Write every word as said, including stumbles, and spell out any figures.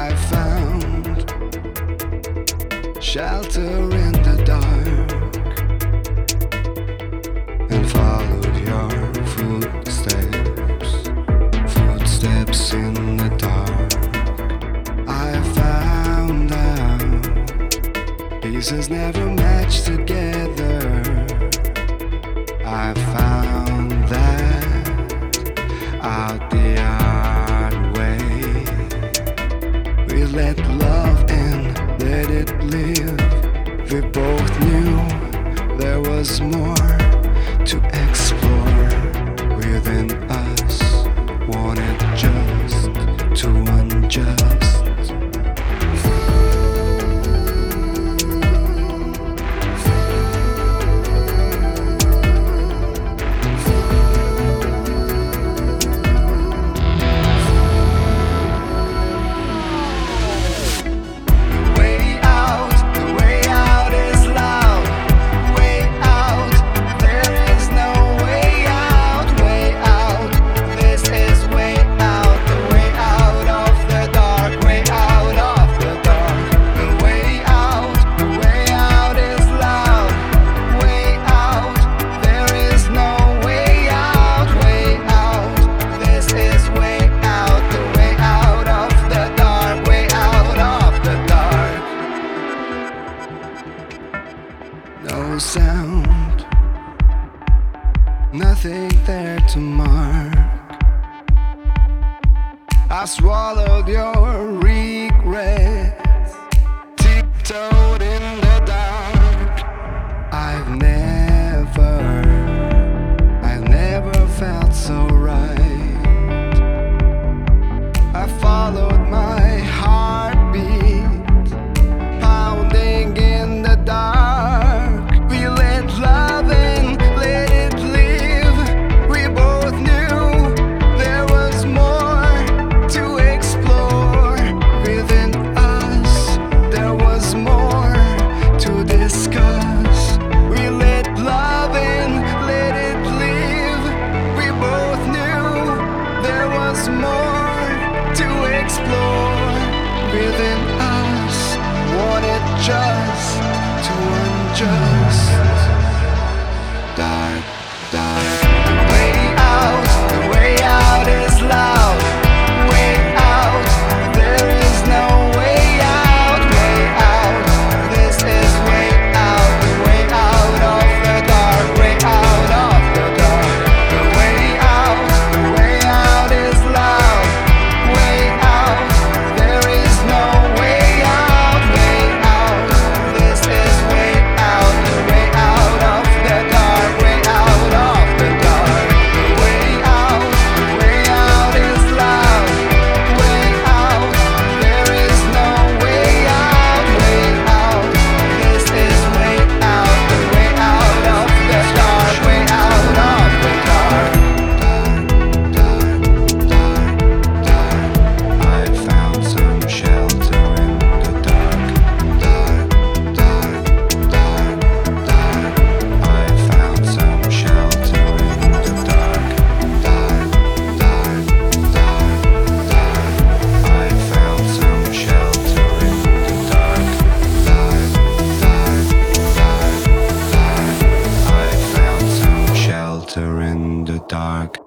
I found shelter in the dark and followed your footsteps, footsteps in the dark. I found out pieces never match together. I found that out the hard way. We let love in, let it live. We both knew there was more to explore within us. Wanted just to unjust. No sound, nothing there to mark. I swallowed your regrets, tiptoed in the dark. I've never, I've never felt so right. I followed my heartbeat, pounding in the dark. Within us, wanted just to unjust. Dark, dark. The way out, the way out is loud. Way out, there is no way out. Way out, this is way out. The way out of the dark. Way out of the dark. The way out, the way out is loud. Way out, there is no way out, way out. This is way out, the way out of the dark, way out of the dark. The way out, the way out is loud. Way out, there is no way out, way out. This is way out, the way out of the dark, way out of the dark. Dark, dark, dark, dark. I found some shelter in the dark. Dark, dark, dark, dark. I found some shelter in the dark. Dark, dark, dark, dark. I found some shelter in the dark. Dark, dark, dark, dark. I found some shelter in the dark.